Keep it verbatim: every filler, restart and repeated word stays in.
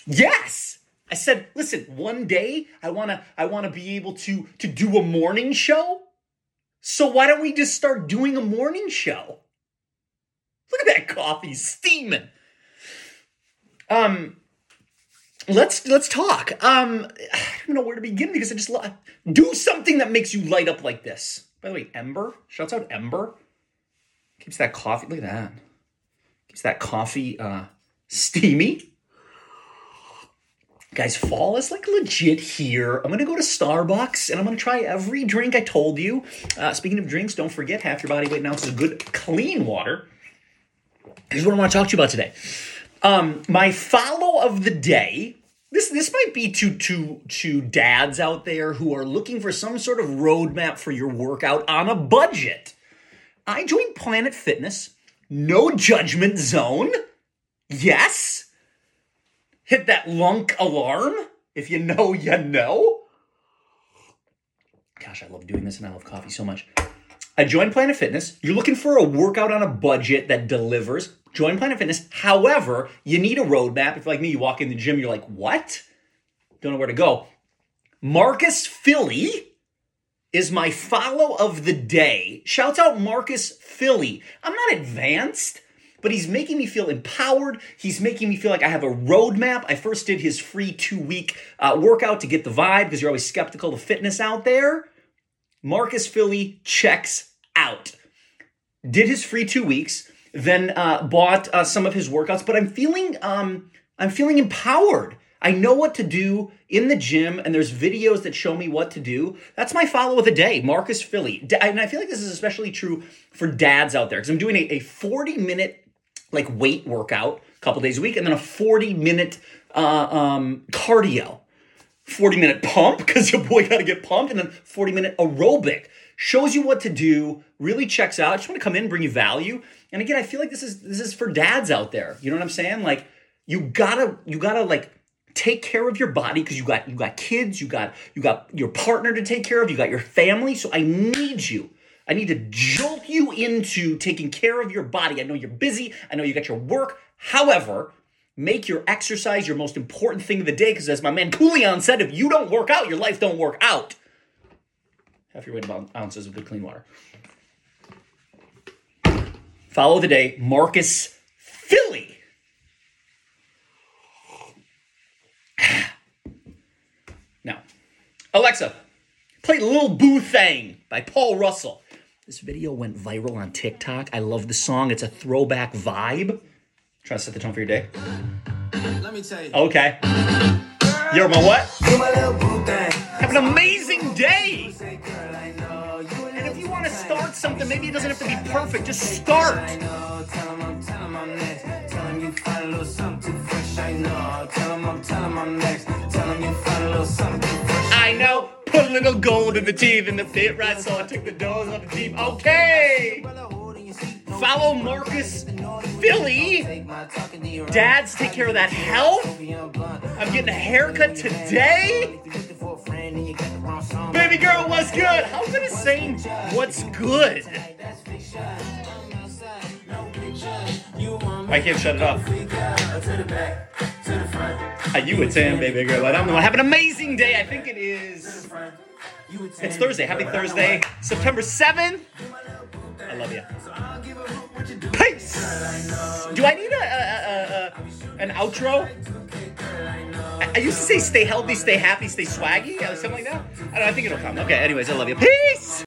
Yes. I said, listen, one day I want to I want to be able to to do a morning show. So why don't we just start doing a morning show? Look at that coffee steaming. Um let's let's talk. Um I don't know where to begin because I just lo- do something that makes you light up like this. By the way, Ember, shouts out Ember. Keeps that coffee, look at that. Keeps that coffee uh steamy. Guys, fall is like legit here. I'm going to go to Starbucks and I'm going to try every drink I told you. Uh, speaking of drinks, don't forget half your body weight in ounces of good, clean water. Here's what I want to talk to you about today. Um, my follow of the day. This this might be to, to, to dads out there who are looking for some sort of roadmap for your workout on a budget. I joined Planet Fitness. No judgment zone. Yes. Hit that lunk alarm. If you know, you know. Gosh, I love doing this and I love coffee so much. I joined Planet Fitness. You're looking for a workout on a budget that delivers. Join Planet Fitness. However, you need a roadmap. If like me, you walk in the gym, you're like, what? Don't know where to go. Marcus Filly is my follow of the day. Shouts out Marcus Filly. I'm not advanced, but he's making me feel empowered. He's making me feel like I have a roadmap. I first did his free two-week uh, workout to get the vibe because you're always skeptical of fitness out there. Marcus Filly checks out. Did his free two weeks, then uh, bought uh, some of his workouts, but I'm feeling um, I'm feeling empowered. I know what to do in the gym, and there's videos that show me what to do. That's my follow of the day, Marcus Filly. And I feel like this is especially true for dads out there because I'm doing a forty-minute like weight workout a couple days a week, and then a forty-minute uh, um, cardio. forty-minute pump, because your boy got to get pumped, and then forty-minute aerobic. Shows you what to do, really checks out. I just want to come in and bring you value. And again, I feel like this is this is for dads out there. You know what I'm saying? Like, you gotta, you gotta like take care of your body because you got you got kids, you got you got your partner to take care of, you got your family. So I need you. I need to jolt you into taking care of your body. I know you're busy. I know you got your work. However, make your exercise your most important thing of the day because as my man Coolion said, if you don't work out, your life don't work out. Half your weight of ounces of good clean water. Follow the day, Marcus Filly. Now, Alexa, play Lil Boo Thang by Paul Russell. This video went viral on TikTok. I love the song. It's a throwback vibe. Trying to set the tone for your day. Let me tell you. Okay. You're my what? You're my little boo thing. Have an amazing day. And if you want to start something, maybe it doesn't have to be perfect. Just start. I know. Tell him I'm, tell him I'm next. Tell him you find a little something too fresh. I know. Tell him I'm, tell him I'm next. Tell him you find a little something too fresh. I know. Put a little gold in the teeth and the fit right, so I took the doors off the Jeep. Okay. Follow Marcus Filly. Dads, take care of that health. I'm getting a haircut today. Baby girl, what's good? How good is saying what's good? I can't shut it off. Are you a ten, baby girl? I don't know. Have an amazing day. I think it is. It's Thursday. Happy Thursday. September seventh. I love you. Peace. Do I need a, a, a, a an outro? I, I used to say stay healthy, stay happy, stay swaggy. Something like that. I don't know. I think it'll come. Okay. Anyways, I love you. Peace.